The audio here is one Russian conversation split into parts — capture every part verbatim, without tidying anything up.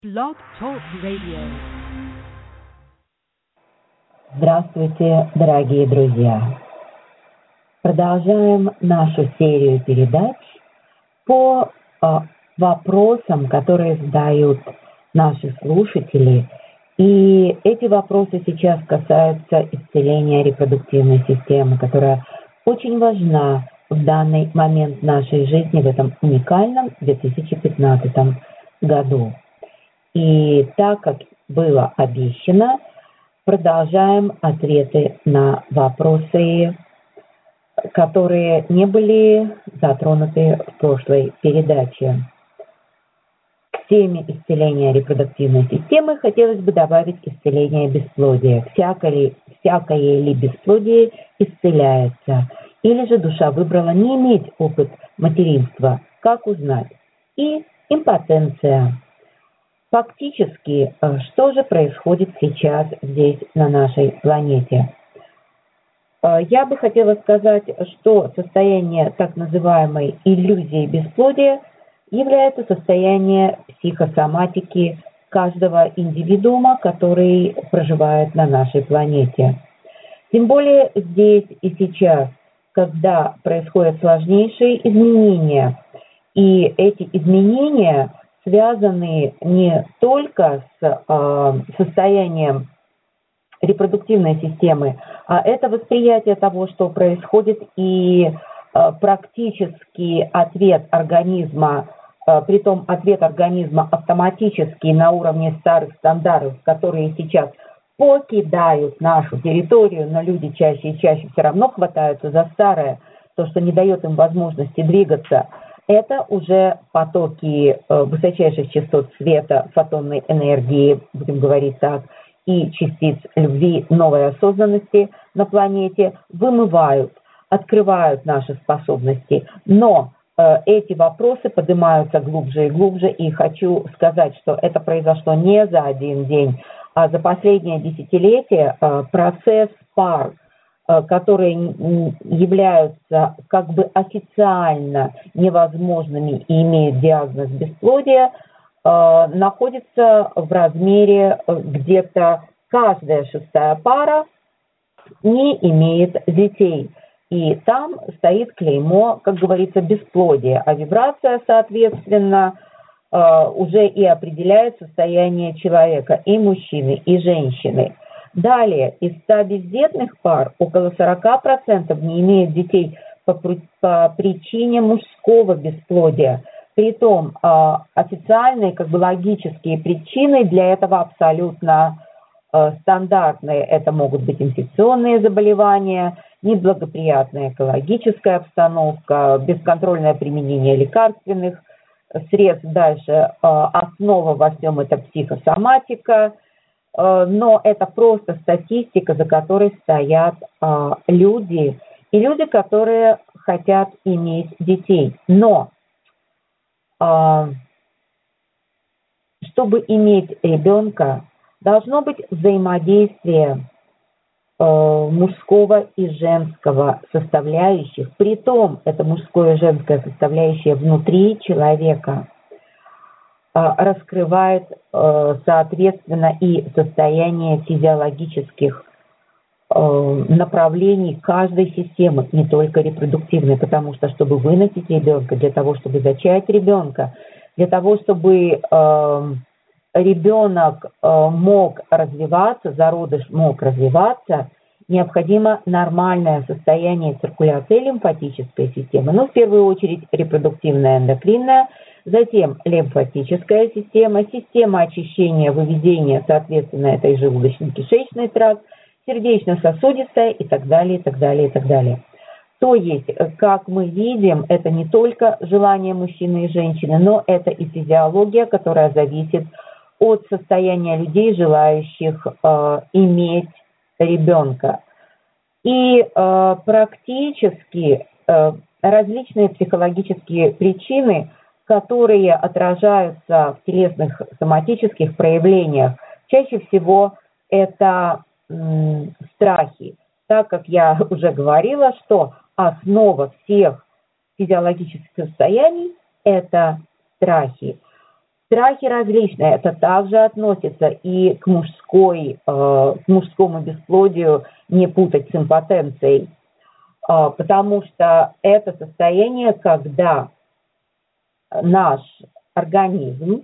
Blog Talk Radio. Здравствуйте, дорогие друзья! Продолжаем нашу серию передач по э, вопросам, которые задают наши слушатели. И эти вопросы сейчас касаются исцеления репродуктивной системы, которая очень важна в данный момент нашей жизни в этом уникальном две тысячи пятнадцатом году. И так как было обещано, продолжаем ответы на вопросы, которые не были затронуты в прошлой передаче. К теме исцеления репродуктивной системы хотелось бы добавить исцеление бесплодия. Всякое ли, всякое ли бесплодие исцеляется? Или же душа выбрала не иметь опыт материнства? Как узнать? И импотенция. Фактически, что же происходит сейчас здесь, на нашей планете? Я бы хотела сказать, что состояние так называемой иллюзии бесплодия является состояние психосоматики каждого индивидуума, который проживает на нашей планете. Тем более здесь и сейчас, когда происходят сложнейшие изменения, и эти изменения связаны не только с э, состоянием репродуктивной системы, а это восприятие того, что происходит, и э, практически ответ организма, э, притом ответ организма автоматический на уровне старых стандартов, которые сейчас покидают нашу территорию, но люди чаще и чаще все равно хватаются за старое, то, что не дает им возможности двигаться. Это уже потоки э, высочайших частот света, фотонной энергии, будем говорить так, и частиц любви, новой осознанности на планете вымывают, открывают наши способности. Но э, эти вопросы поднимаются глубже и глубже, и хочу сказать, что это произошло не за один день, а за последнее десятилетие э, процесс пар, которые являются как бы официально невозможными и имеют диагноз бесплодия, находится в размере где-то каждая шестая пара не имеет детей. И там стоит клеймо, как говорится, бесплодие, а вибрация, соответственно, уже и определяет состояние человека, и мужчины, и женщины. Далее, из ста бездетных пар около сорок процентов не имеют детей по, по причине мужского бесплодия. Притом э, официальные, как бы логические причины для этого абсолютно э, стандартные. Это могут быть инфекционные заболевания, неблагоприятная экологическая обстановка, бесконтрольное применение лекарственных средств. Дальше э, основа во всем это психосоматика. Но это просто статистика, за которой стоят а, люди, и люди, которые хотят иметь детей. Но а, чтобы иметь ребенка, должно быть взаимодействие а, мужского и женского составляющих. Притом это мужское и женское составляющее внутри человека раскрывает, соответственно, и состояние физиологических направлений каждой системы, не только репродуктивной, потому что, чтобы выносить ребенка, для того, чтобы зачать ребенка, для того, чтобы ребенок мог развиваться, зародыш мог развиваться, необходимо нормальное состояние циркуляции лимфатической системы, ну, в первую очередь, репродуктивная эндокринная, затем лимфатическая система, система очищения, выведения, соответственно, это и желудочно-кишечный тракт, сердечно-сосудистая и так далее, и так далее, и так далее. То есть, как мы видим, это не только желание мужчины и женщины, но это и физиология, которая зависит от состояния людей, желающих э, иметь ребенка. И э, практически э, различные психологические причины, которые отражаются в телесных соматических проявлениях, чаще всего это м, страхи. Так как я уже говорила, что основа всех физиологических состояний – это страхи. Страхи различные. Это также относится и к мужской, к мужскому бесплодию, не путать с импотенцией. Потому что это состояние, когда наш организм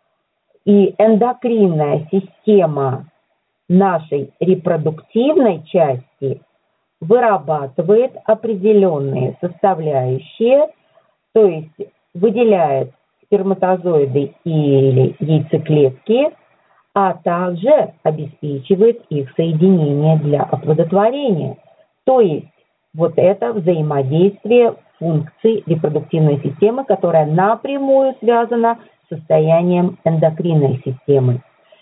и эндокринная система нашей репродуктивной части вырабатывает определенные составляющие, то есть выделяет сперматозоиды или яйцеклетки, а также обеспечивает их соединение для оплодотворения. То есть вот это взаимодействие функций репродуктивной системы, которая напрямую связана с состоянием эндокринной системы.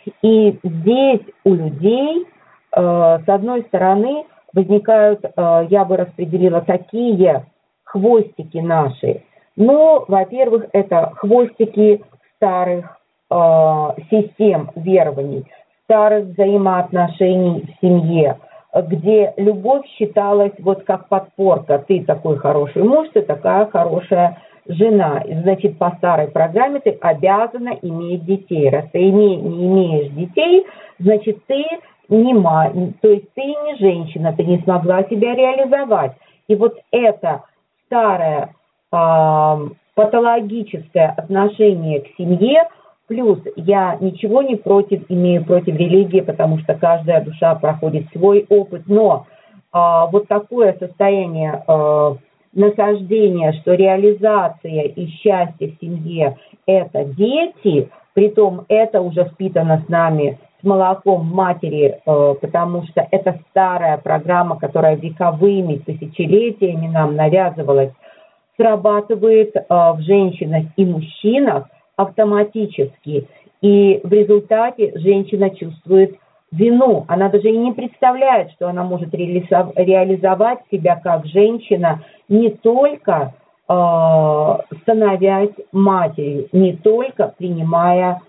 И здесь у людей, э, с одной стороны, возникают, э, я бы распределила такие хвостики наши. Ну, во-первых, это хвостики старых э, систем верований, старых взаимоотношений в семье, где любовь считалась вот как подпорка. Ты такой хороший муж, ты такая хорошая жена. Значит, по старой программе ты обязана иметь детей. Раз ты име, не имеешь детей, значит, ты не мать, то есть ты не женщина, ты не смогла себя реализовать. И вот это старое э, патологическое отношение к семье, плюс я ничего не против, имею против религии, потому что каждая душа проходит свой опыт, но э, вот такое состояние э, насаждения, что реализация и счастье в семье – это дети, притом это уже впитано с нами с молоком матери, э, потому что это старая программа, которая вековыми, тысячелетиями нам навязывалась, срабатывает э, в женщинах и мужчинах автоматически. И в результате женщина чувствует вину. Она даже и не представляет, что она может реализовать себя как женщина, не только э, становясь матерью, не только принимая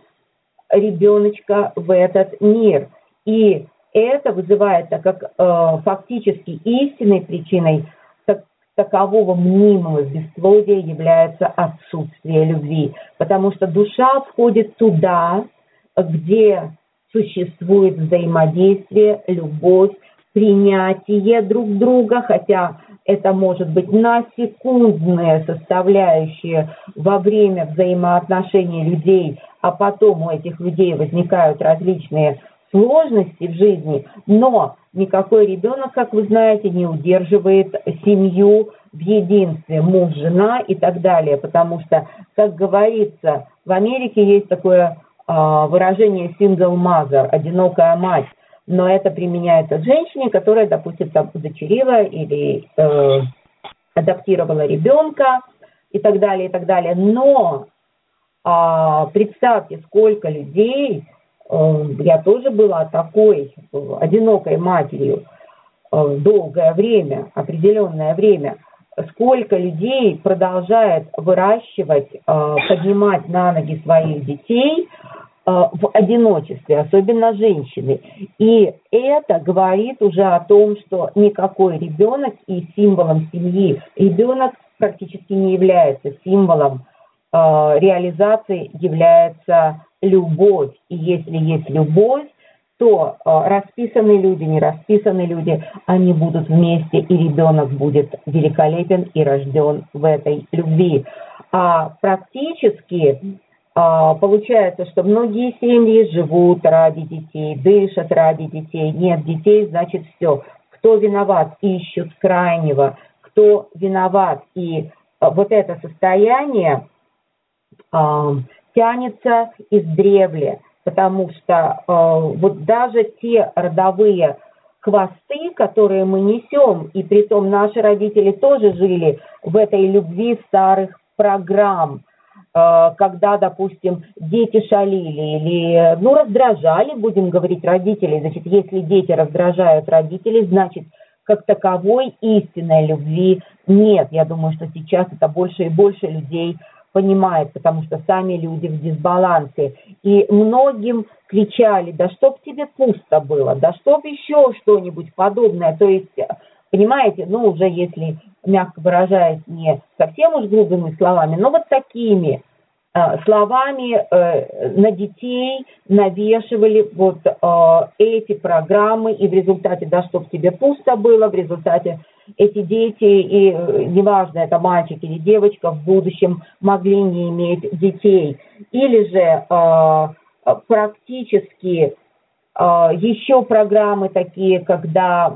ребеночка в этот мир. И это вызывает, так как э, фактически истинной причиной так, такового мнимого бесплодия является отсутствие любви. Потому что душа входит туда, где существует взаимодействие, любовь, принятие друг друга, хотя это может быть на секундные составляющие во время взаимоотношений людей, а потом у этих людей возникают различные сложности в жизни, но никакой ребенок, как вы знаете, не удерживает семью в единстве, муж, жена и так далее, потому что, как говорится, в Америке есть такое э, выражение single mother, одинокая мать, но это применяется к женщине, которая, допустим, там удочерила или э, адаптировала ребенка и так далее, и так далее. Но э, представьте, сколько людей, э, я тоже была такой э, одинокой матерью э, долгое время, определенное время, сколько людей продолжает выращивать, э, поднимать на ноги своих детей в одиночестве, особенно женщины. И это говорит уже о том, что никакой ребенок и символом семьи, ребенок практически не является символом э, реализации, является любовь. И если есть любовь, то э, расписанные люди, не расписанные люди, они будут вместе, и ребенок будет великолепен и рожден в этой любви. А практически получается, что многие семьи живут ради детей, дышат ради детей. Нет детей, значит все. Кто виноват, ищут крайнего. Кто виноват. И вот это состояние э, тянется издревле, потому что э, вот даже те родовые хвосты, которые мы несем, и притом наши родители тоже жили в этой любви старых программ, когда, допустим, дети шалили или, ну, раздражали, будем говорить, родителей. Значит, если дети раздражают родителей, значит, как таковой истинной любви нет. Я думаю, что сейчас это больше и больше людей понимает, потому что сами люди в дисбалансе. И многим кричали: да чтоб тебе пусто было, да чтоб еще что-нибудь подобное. То есть, понимаете, ну, уже если, мягко выражаясь, не совсем уж грубыми словами, но вот такими словами на детей навешивали вот эти программы, и в результате, да, чтоб тебе пусто было, в результате эти дети, и неважно, это мальчик или девочка, в будущем могли не иметь детей. Или же практически еще программы такие, когда,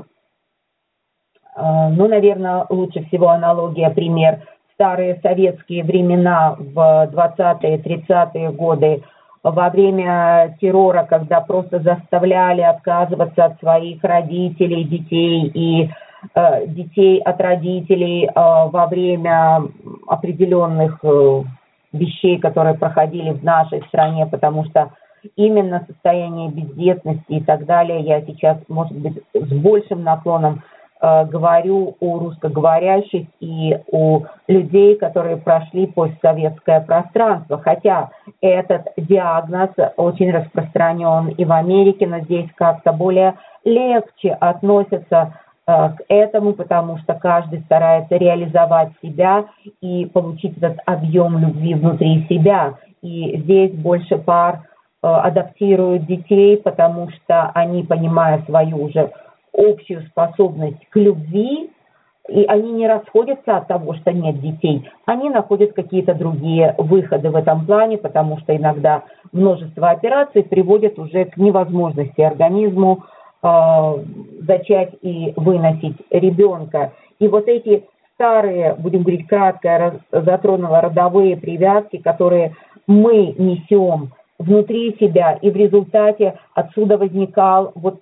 ну, наверное, лучше всего аналогия, пример, старые советские времена в двадцатые-тридцатые годы, во время террора, когда просто заставляли отказываться от своих родителей, детей и э, детей от родителей э, во время определенных э, вещей, которые проходили в нашей стране, потому что именно состояние бездетности и так далее, я сейчас, может быть, с большим наклоном говорю о русскоговорящих и о людей, которые прошли постсоветское пространство. Хотя этот диагноз очень распространен и в Америке, но здесь как-то более легче относятся к этому, потому что каждый старается реализовать себя и получить этот объем любви внутри себя. И здесь больше пар адаптируют детей, потому что они, понимая свою уже общую способность к любви, и они не расходятся от того, что нет детей, они находят какие-то другие выходы в этом плане, потому что иногда множество операций приводят уже к невозможности организму э, зачать и выносить ребенка. И вот эти старые, будем говорить кратко, я затронула родовые привязки, которые мы несем внутри себя, и в результате отсюда возникал вот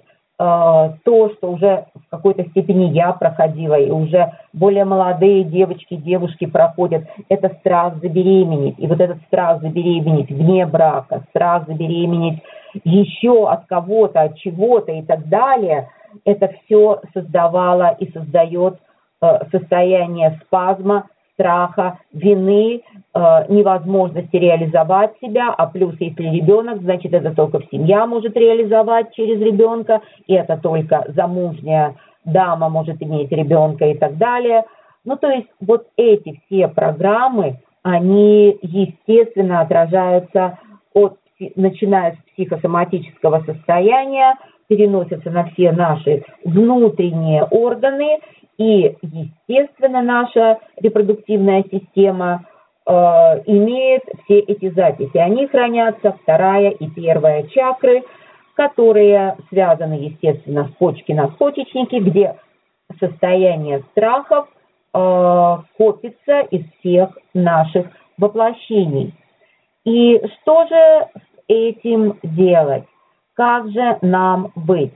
то, что уже в какой-то степени я проходила, и уже более молодые девочки, девушки проходят, это страх забеременеть. И вот этот страх забеременеть вне брака, страх забеременеть еще от кого-то, от чего-то и так далее, это все создавало и создает состояние спазма, страха, вины, э, невозможности реализовать себя, а плюс если ребенок, значит это только семья может реализовать через ребенка, и это только замужняя дама может иметь ребенка и так далее. Ну то есть вот эти все программы, они естественно отражаются от, начиная с психосоматического состояния, переносятся на все наши внутренние органы. И, естественно, наша репродуктивная система э, имеет все эти записи. Они хранятся, вторая и первая чакры, которые связаны, естественно, с почки-надпочечники, где состояние страхов э, копится из всех наших воплощений. И что же с этим делать? Как же нам быть?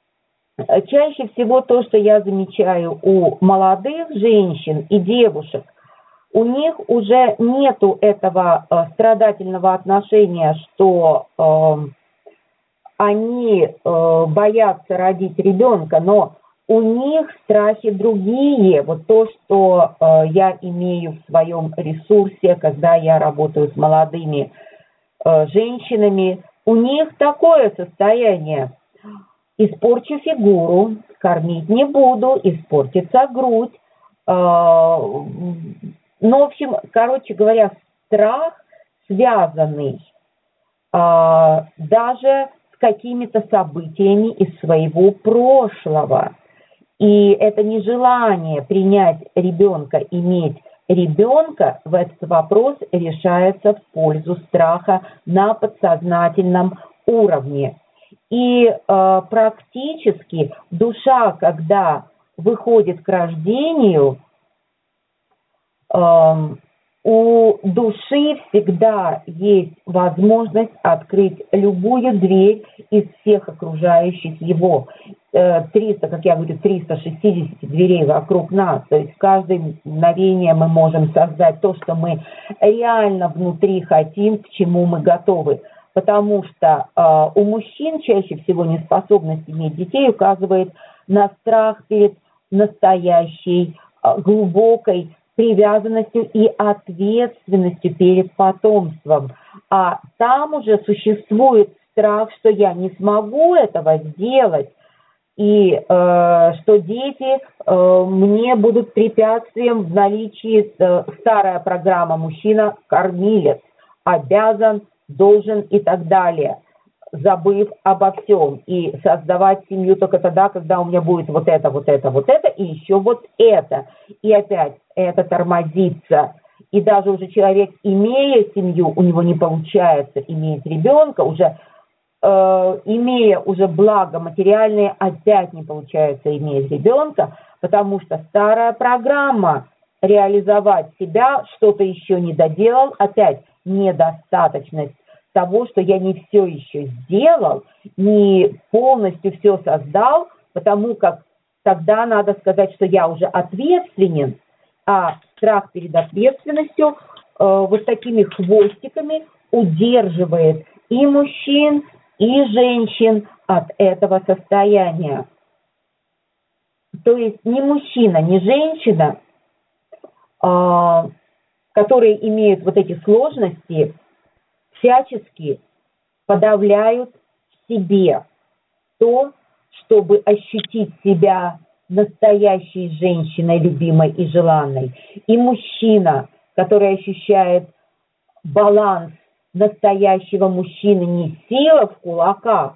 Чаще всего то, что я замечаю у молодых женщин и девушек, у них уже нету этого э, страдательного отношения, что э, они э, боятся родить ребенка, но у них страхи другие. Вот то, что э, я имею в своем ресурсе, когда я работаю с молодыми э, женщинами, у них такое состояние. Испорчу фигуру, кормить не буду, испортится грудь. Ну, в общем, короче говоря, страх, связанный даже с какими-то событиями из своего прошлого. И это нежелание принять ребенка, иметь ребенка, в этот вопрос решается в пользу страха на подсознательном уровне. И э, практически душа, когда выходит к рождению, э, у души всегда есть возможность открыть любую дверь из всех окружающих его. Э, триста, как я говорю, триста шестьдесят дверей вокруг нас. То есть в каждое мгновение мы можем создать то, что мы реально внутри хотим, к чему мы готовы. Потому что э, у мужчин чаще всего неспособность иметь детей указывает на страх перед настоящей э, глубокой привязанностью и ответственностью перед потомством. А там уже существует страх, что я не смогу этого сделать, и э, что дети э, мне будут препятствием в наличии э, старая программа «мужчина-кормилец». обязан, должен и так далее, забыв обо всем. И создавать семью только тогда, когда у меня будет вот это, вот это, вот это, и еще вот это. И опять это тормозится. И даже уже человек, имея семью, у него не получается иметь ребенка, уже э, имея уже благо материальные, опять не получается иметь ребенка, потому что старая программа реализовать себя, что-то еще не доделал, опять недостаточность того, что я не все еще сделал, не полностью все создал, потому как тогда надо сказать, что я уже ответственен, а страх перед ответственностью э, вот такими хвостиками удерживает и мужчин, и женщин от этого состояния. То есть ни мужчина, ни женщина, э, которые имеют вот эти сложности, всячески подавляют в себе то, чтобы ощутить себя настоящей женщиной, любимой и желанной. И мужчина, который ощущает баланс настоящего мужчины, не сила в кулаках,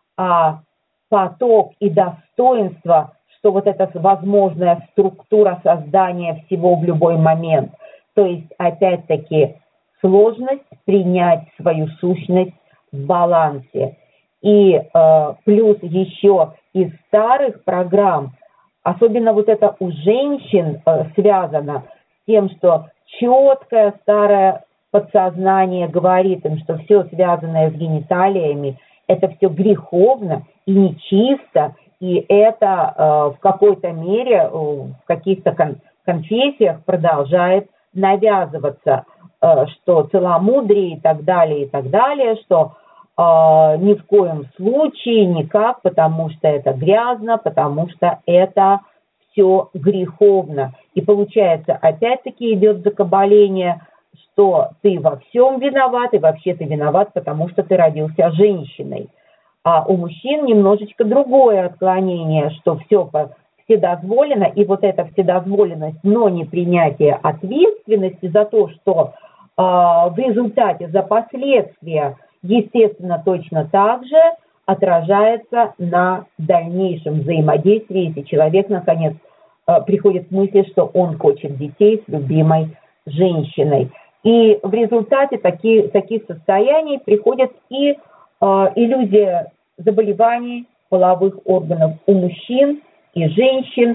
а поток и достоинство, что вот эта возможная структура создания всего в любой момент. То есть, опять-таки, сложность принять свою сущность в балансе. И э, плюс еще из старых программ, особенно вот это у женщин э, связано с тем, что четкое старое подсознание говорит им, что все связанное с гениталиями, это все греховно и нечисто, и это э, в какой-то мере э, в каких-то кон- конфессиях продолжает навязываться, э, что целомудрие и так далее, и так далее, что э, ни в коем случае никак, потому что это грязно, потому что это все греховно. И получается, опять-таки идет закабаление, что ты во всем виноват, и вообще ты виноват, потому что ты родился женщиной. А у мужчин немножечко другое отклонение, что все вседозволено, и вот эта вседозволенность, но не принятие ответственности за то, что э, в результате, за последствия, естественно, точно так же отражается на дальнейшем взаимодействии, если человек, наконец, э, приходит к мысли, что он хочет детей с любимой женщиной. И в результате таки, таких состояний приходит и э, иллюзия заболеваний половых органов у мужчин и женщин,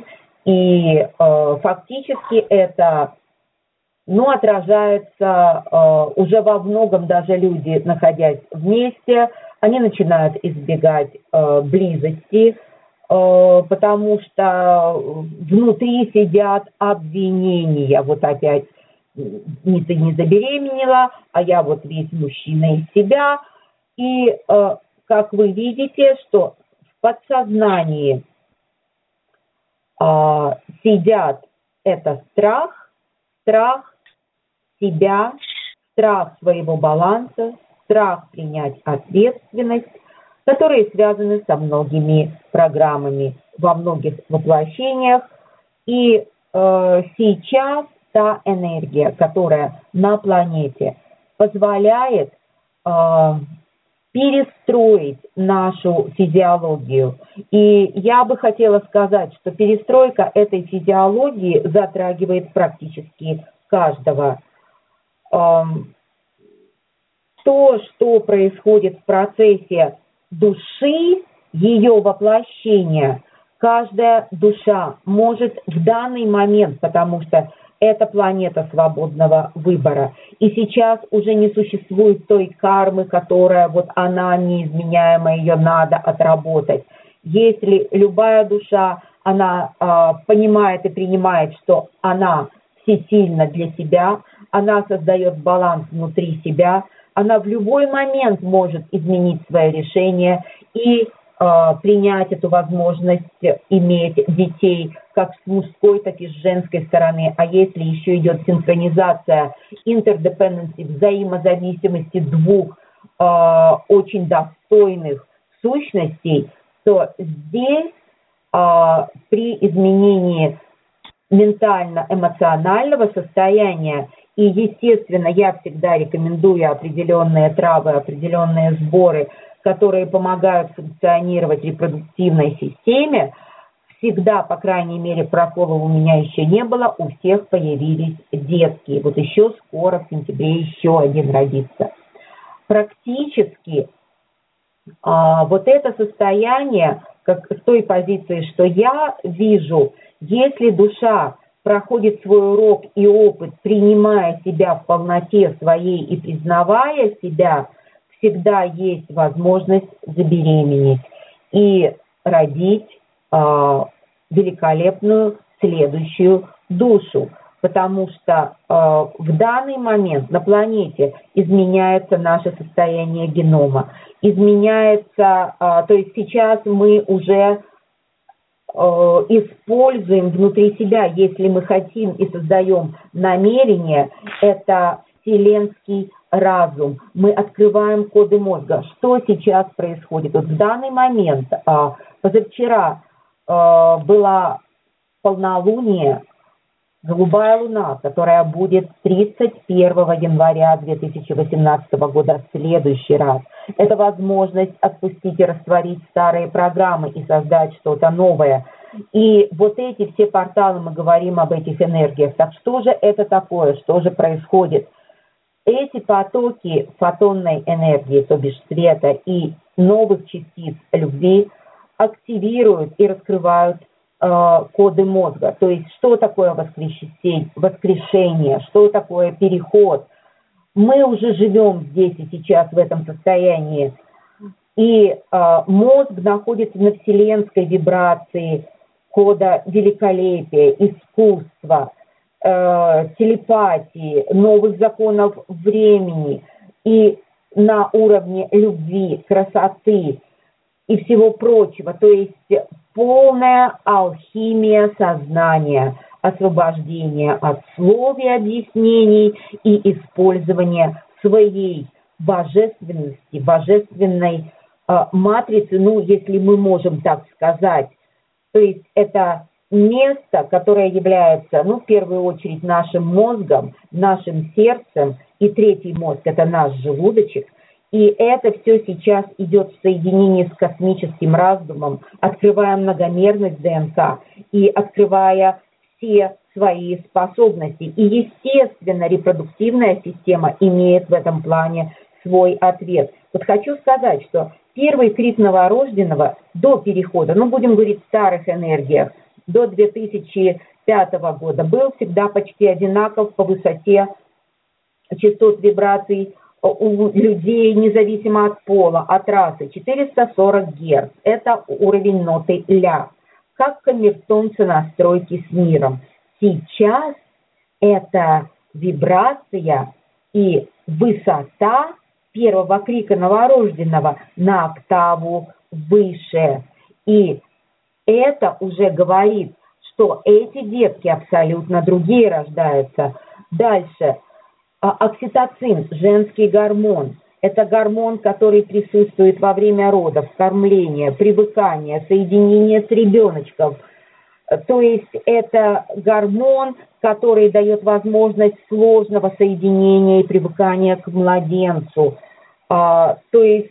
и э, фактически это ну, отражается э, уже во многом, даже люди, находясь вместе, они начинают избегать э, близости, э, потому что внутри сидят обвинения, вот опять, не ты не забеременела, а я вот весь мужчина из себя. И э, как вы видите, что в подсознании э, сидят это страх, страх себя, страх своего баланса, страх принять ответственность, которые связаны со многими программами во многих воплощениях. И э, сейчас та энергия, которая на планете позволяет э, перестроить нашу физиологию. И я бы хотела сказать, что перестройка этой физиологии затрагивает практически каждого. Э, то, что происходит в процессе души, ее воплощения, каждая душа может в данный момент, потому что это планета свободного выбора. И сейчас уже не существует той кармы, которая вот она неизменяемая, ее надо отработать. Если любая душа, она э, понимает и принимает, что она всесильна для себя, она создает баланс внутри себя, она в любой момент может изменить свое решение и э, принять эту возможность иметь детей как с мужской, так и с женской стороны. А если еще идет синхронизация, интердепенденси, взаимозависимости двух э, очень достойных сущностей, то здесь э, при изменении ментально-эмоционального состояния И, естественно, я всегда рекомендую определенные травы, определенные сборы, которые помогают функционировать репродуктивной системе. Всегда, по крайней мере, проколов у меня еще не было, у всех появились детские. Вот еще скоро, в сентябре, еще один родится. Практически а, вот это состояние, как с той позиции, что я вижу, если душа проходит свой урок и опыт, принимая себя в полноте своей и признавая себя, всегда есть возможность забеременеть и родить э, великолепную следующую душу. Потому что э, в данный момент на планете изменяется наше состояние генома. Изменяется, э, то есть сейчас мы уже используем внутри себя, если мы хотим и создаем намерение, это вселенский разум. Мы открываем коды мозга. Что сейчас происходит? Вот в данный момент, позавчера была полнолуние, голубая луна, которая будет тридцать первого января две тысячи восемнадцатого года в следующий раз. Это возможность отпустить и растворить старые программы и создать что-то новое. И вот эти все порталы, мы говорим об этих энергиях. Так что же это такое? Что же происходит? Эти потоки фотонной энергии, то бишь света, и новых частиц любви активируют и раскрывают коды мозга. То есть, что такое воскрешение, воскрешение, что такое переход. Мы уже живем здесь и сейчас в этом состоянии. И э, мозг находится на вселенской вибрации кода великолепия, искусства, э, телепатии, новых законов времени. И на уровне любви, красоты и всего прочего. То есть полная алхимия сознания, освобождение от слов и объяснений и использование своей божественности, божественной э, матрицы, ну, если мы можем так сказать. То есть это место, которое является, ну, в первую очередь нашим мозгом, нашим сердцем, и третий мозг – это наш желудочек. И это все сейчас идет в соединении с космическим разумом, открывая многомерность ДНК и открывая все свои способности. И, естественно, репродуктивная система имеет в этом плане свой ответ. Вот хочу сказать, что первый крик новорожденного до перехода, ну, будем говорить в старых энергиях, до две тысячи пятого года был всегда почти одинаков по высоте частот вибраций у людей, независимо от пола, от расы, четыреста сорок герц. Это уровень ноты ля. Как камертонцы настройки с миром. Сейчас это вибрация и высота первого крика новорожденного на октаву выше. И это уже говорит, что эти детки абсолютно другие рождаются. Дальше. Окситоцин, женский гормон. Это гормон, который присутствует во время родов, кормления, привыкания, соединения с ребеночком. То есть это гормон, который дает возможность сложного соединения и привыкания к младенцу. То есть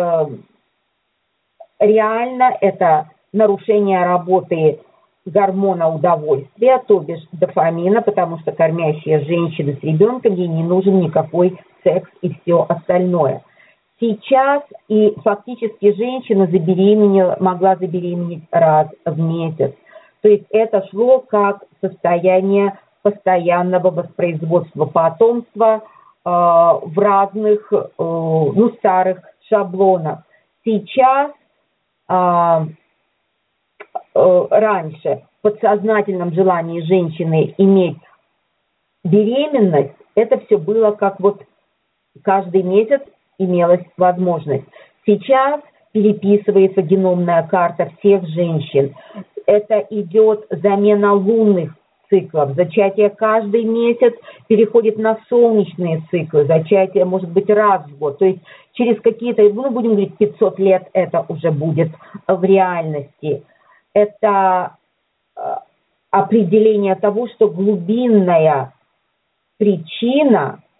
реально это нарушение работы гормона удовольствия, то бишь дофамина, потому что кормящая женщина с ребенком, ей не нужен никакой секс и все остальное. Сейчас и фактически женщина забеременела, могла забеременеть раз в месяц. То есть это шло как состояние постоянного воспроизводства потомства э, в разных, э, ну, старых шаблонах. Сейчас э, раньше в подсознательном желании женщины иметь беременность, это все было как вот каждый месяц имелась возможность. Сейчас переписывается геномная карта всех женщин. Это идет замена лунных циклов. Зачатие каждый месяц переходит на солнечные циклы. Зачатие может быть раз в год. То есть через какие-то, ну, будем говорить, пятьсот лет это уже будет в реальности. Это определение того, что глубинная причина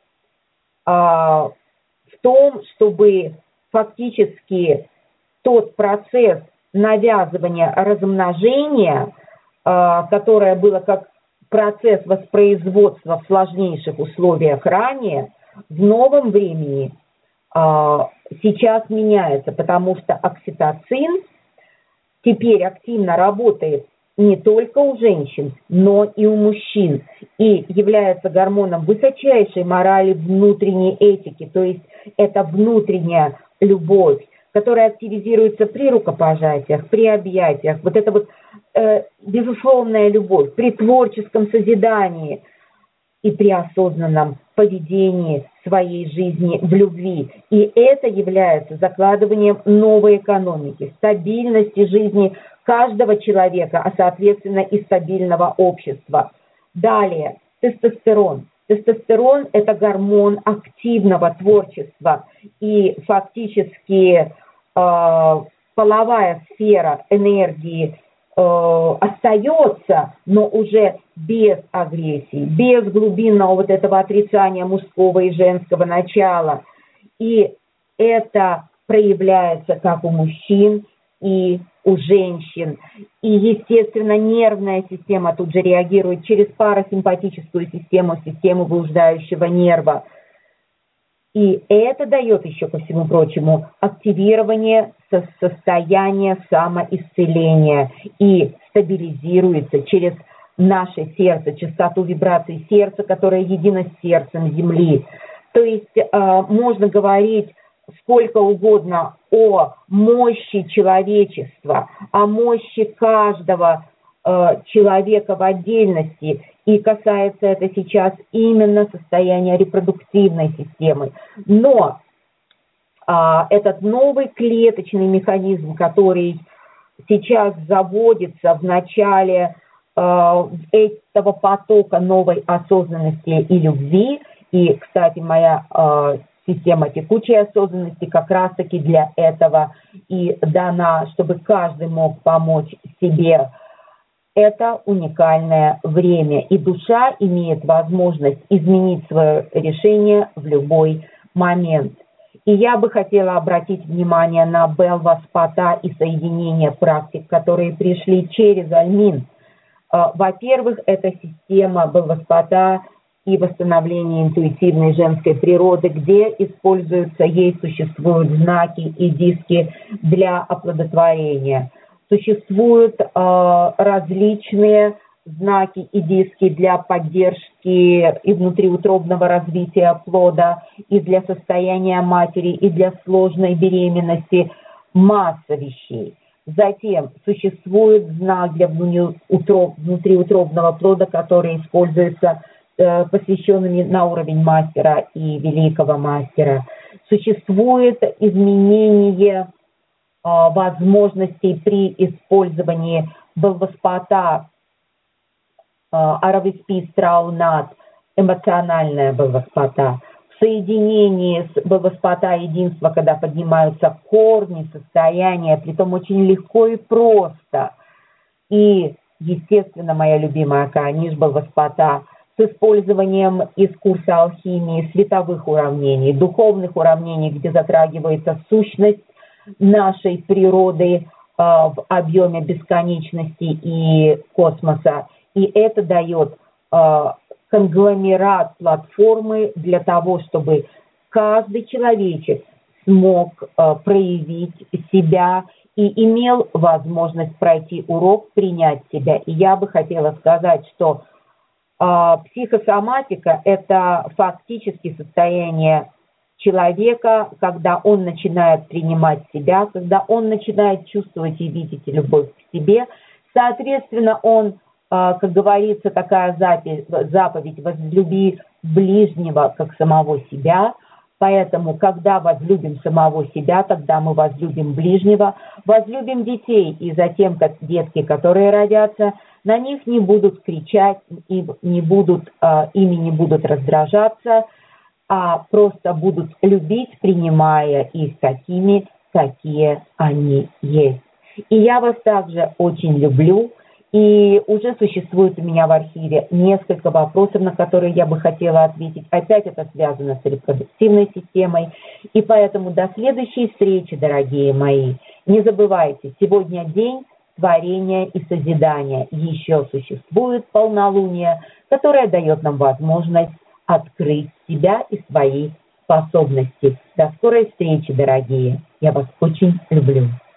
а, в том, чтобы фактически тот процесс навязывания размножения, а, которое было как процесс воспроизводства в сложнейших условиях ранее, в новом времени а, сейчас меняется, потому что окситоцин теперь активно работает не только у женщин, но и у мужчин, и является гормоном высочайшей морали, внутренней этики, то есть это внутренняя любовь, которая активизируется при рукопожатиях, при объятиях, вот это вот э, безусловная любовь, при творческом созидании и при осознанном поведении своей жизни в любви. И это является закладыванием новой экономики, стабильности жизни каждого человека, а соответственно и стабильного общества. Далее, тестостерон. Тестостерон – это гормон активного творчества, и фактически э, половая сфера энергии э, остается, но уже без агрессии, без глубинного вот этого отрицания мужского и женского начала. И это проявляется как у мужчин и у женщин. И, естественно, нервная система тут же реагирует через парасимпатическую систему, систему блуждающего нерва. И это дает еще, ко всему прочему, активирование состояния самоисцеления и стабилизируется через наше сердце, частоту вибраций сердца, которая едина с сердцем Земли. То есть э, можно говорить сколько угодно о мощи человечества, о мощи каждого э, человека в отдельности, и касается это сейчас именно состояния репродуктивной системы. Но э, этот новый клеточный механизм, который сейчас заводится в начале э, этого потока новой осознанности и любви, и, кстати, моя э, система текучей осознанности как раз-таки для этого и дана, чтобы каждый мог помочь себе. Это уникальное время, и душа имеет возможность изменить свое решение в любой момент. И я бы хотела обратить внимание на Белва-Спата и соединение практик, которые пришли через Альмин. Во-первых, это система Белва-Спата и восстановление интуитивной женской природы, где используются, ей существуют знаки и диски для оплодотворения. Существуют э, различные знаки и диски для поддержки и внутриутробного развития плода, и для состояния матери, и для сложной беременности, масса вещей. Затем существует знак для внутриутробного плода, который используется посвященными на уровень мастера и великого мастера. Существует изменение а, возможностей при использовании Белва-Спата, а, Арависпис Траунат, эмоциональная Белва-Спата. В соединении с Белва-Спата единства, когда поднимаются корни, состояния, притом очень легко и просто. И, естественно, моя любимая Кааниш Белва-Спата с использованием из курса алхимии световых уравнений, духовных уравнений, где затрагивается сущность нашей природы э, в объеме бесконечности и космоса. И это дает э, конгломерат платформы для того, чтобы каждый человечек смог э, проявить себя и имел возможность пройти урок, принять себя. И я бы хотела сказать, что психосоматика – это фактически состояние человека, когда он начинает принимать себя, когда он начинает чувствовать и видеть любовь к себе. Соответственно, он, как говорится, такая заповедь «возлюби ближнего, как самого себя». Поэтому, когда возлюбим самого себя, тогда мы возлюбим ближнего, возлюбим детей, и затем, как детки, которые родятся, на них не будут кричать, и не будут, э, ими не будут раздражаться, а просто будут любить, принимая их такими, какие они есть. И я вас также очень люблю, И уже существует у меня в архиве несколько вопросов, на которые я бы хотела ответить. Опять это связано с репродуктивной системой. И поэтому до следующей встречи, дорогие мои. Не забывайте, сегодня день творения и созидания. Еще существует полнолуние, которое дает нам возможность открыть себя и свои способности. До скорой встречи, дорогие. Я вас очень люблю.